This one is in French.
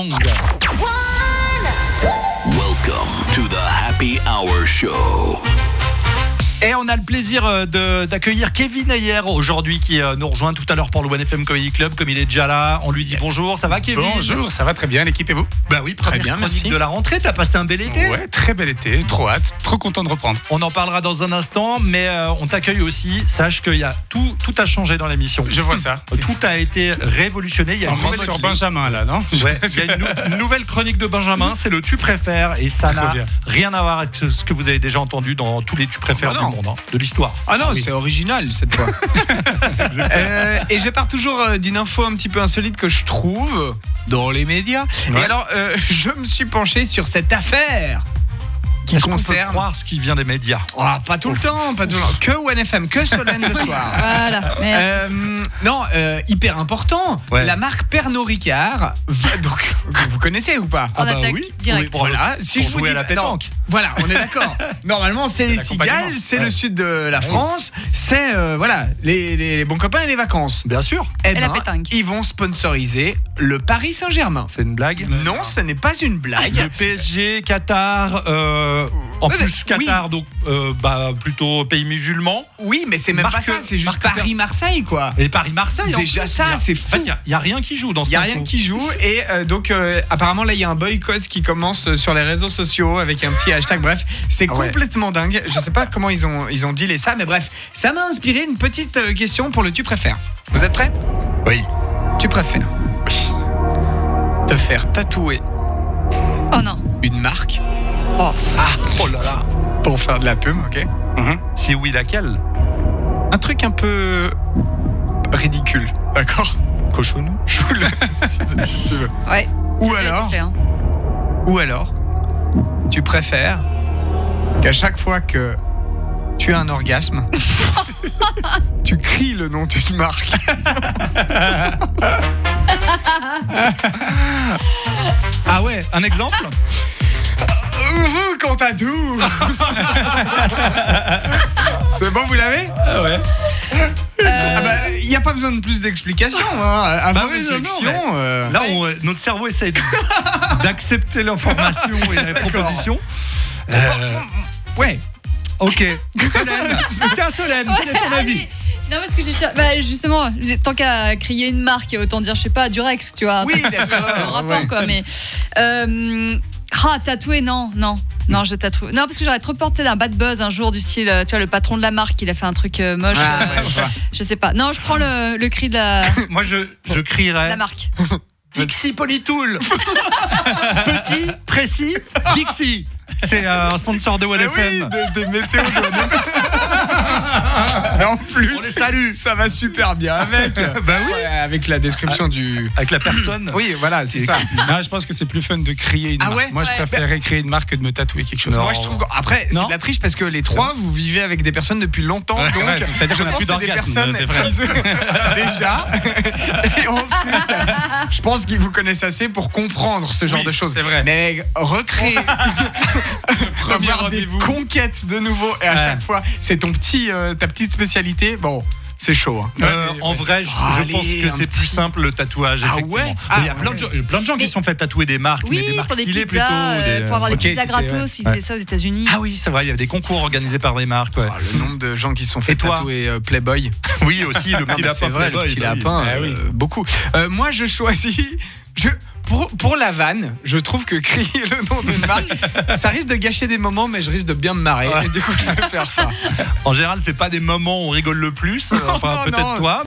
Gang. Welcome to the Happy Hour Show. Et on a le plaisir d'accueillir Kevin Ayer aujourd'hui qui nous rejoint tout à l'heure pour le 1FM Comedy Club. Comme il est déjà là, on lui dit bonjour. Ça va, Kevin? Bonjour, ça va très bien, l'équipe et vous? Bah oui, très bien, chronique merci. de la rentrée. T'as passé un bel été? Ouais, très bel été, trop hâte, trop content de reprendre. On en parlera dans un instant, mais on t'accueille aussi. Sache qu'il y a tout a changé dans l'émission. Je vois ça. Tout a été révolutionné. Il y a On une rentre nouvelle sur Benjamin là, non? Ouais, il y a une nouvelle chronique de Benjamin, c'est le tu préfères, et ça Trop n'a bien. rien à voir avec ce que vous avez déjà entendu dans tous les tu préfères Ah du non. monde, de l'histoire. Ah non, oui. c'est original cette fois. Et je pars toujours d'une info un petit peu insolite que je trouve dans les médias. Ouais. Et alors, je me suis penché sur cette affaire qui Est-ce qu'on peut concerne... croire ce qui vient des médias? Pas tout le temps, pas tout le temps. Que 1FM, que Solène le soir. Voilà, merci. Non, hyper important. Ouais. La marque Pernod Ricard, donc vous connaissez ou pas? On attaque direct. Pour Voilà, si pour je vous jouer dis à la pétanque. non, voilà, on est d'accord. Normalement, c'est les L'accompagnement. cigales, c'est Ouais. le sud de la France, c'est voilà les bons copains et les vacances. Bien sûr, Eh Et la pétanque. ils vont sponsoriser le Paris Saint-Germain. c'est une blague. Non, ce n'est pas une blague. Le PSG, Qatar, en Oui, plus mais- Qatar, donc plutôt pays musulman. Oui, mais c'est même Marque- pas ça, c'est juste marque- Paris-Marseille quoi. Et Paris-Marseille. en Déjà plus. ça, Il y a- c'est En fait, fou. il n'y a rien qui joue dans Il cette n'y a rien info. qui joue et donc apparemment là il y a un boycott qui commence sur les réseaux sociaux avec un petit hashtag. Bref, c'est Ah ouais. complètement dingue. Je sais pas comment ils ont dealé ça, mais bref, ça m'a inspiré une petite question pour le tu préfères. Vous êtes prêts? Oui. Tu préfères te faire tatouer Oh non. une marque Oh. Oh là là. pour faire de la pub, ok? Si oui, laquelle? Un truc un peu ridicule, d'accord? Cochonou. Je vous le si tu veux. Ouais. Ou Ça a déjà été alors, fait, hein. ou alors, tu préfères qu'à chaque fois que tu as un orgasme, tu cries le nom d'une marque. Ah ouais, un exemple? Quant à tout. C'est bon, vous l'avez? Ah ouais. Il n'y a pas besoin de plus d'explications. Hein. À vos oui, non, réflexions. Là, notre cerveau essaie d'accepter l'information et la proposition. Ouais. Ok. Solène. Tiens, Solène, quel est ton Allez. avis? Non, parce que justement, tant qu'à crier une marque, autant dire, je sais pas, Durex, tu vois. Oui, d'accord. Un rapport, Ouais. quoi, mais. Tatouer, non. Non, je tatoue. Non, parce que j'aurais trop peur d'un bad buzz un jour du style, tu vois, le patron de la marque, il a fait un truc moche. Ouais, je vois. Je sais pas. Non, je prends le cri de la Moi, je crierais marque. Dixie Polytool. Petit, précis, Dixie. C'est un sponsor de 1FM. Oui, des météos de Mais en plus, On les salue. ça va super bien avec. Bah oui. Ouais, avec la description du. Avec la personne. Oui, voilà, c'est ça. Non, je pense que c'est plus fun de crier une Ah marque. ouais? Moi, je Ouais. préférerais créer une marque que de me tatouer quelque chose. Non. Moi, je trouve. Après, c'est Non. de la triche parce que les trois, vous vivez avec des personnes depuis longtemps. Ouais, donc, ouais, c'est-à-dire je qu'on a pense plus que c'est des d'orgasme, personnes c'est vrai. qui se- déjà. Et ensuite, je pense qu'ils vous connaissent assez pour comprendre ce genre Oui, de choses. c'est vrai. Mais recréer, Premier avoir des rendez-vous. conquêtes de nouveau et à Ouais. chaque fois, c'est ta petite spécialité. Bon, c'est chaud. Hein. En vrai, je Allez, pense que un c'est plus simple le tatouage. Ah effectivement. ouais? Mais il y a plein de gens qui Mais- se sont fait tatouer des marques, mais des Oui, marques pour des stylées pizzas, plutôt. pour avoir des Ok, pizzas c'est gratos, si c'est ça aux États-Unis. Ah oui, c'est vrai, il y a des concours organisés par des marques. Ouais. Ah, le nombre de gens qui se sont fait Et toi tatouer Playboy. Oui, aussi, le Non, petit mais lapin. c'est vrai, Playboy, le petit bah oui. lapin, Ah oui. beaucoup. Moi, je choisis. Pour la vanne, je trouve que crier le nom d'une marque, ça risque de gâcher des moments, mais je risque de bien me marrer. Ouais. Et du coup, je vais faire ça. En général, c'est pas des moments où on rigole le plus. Enfin, Non, peut-être non. toi.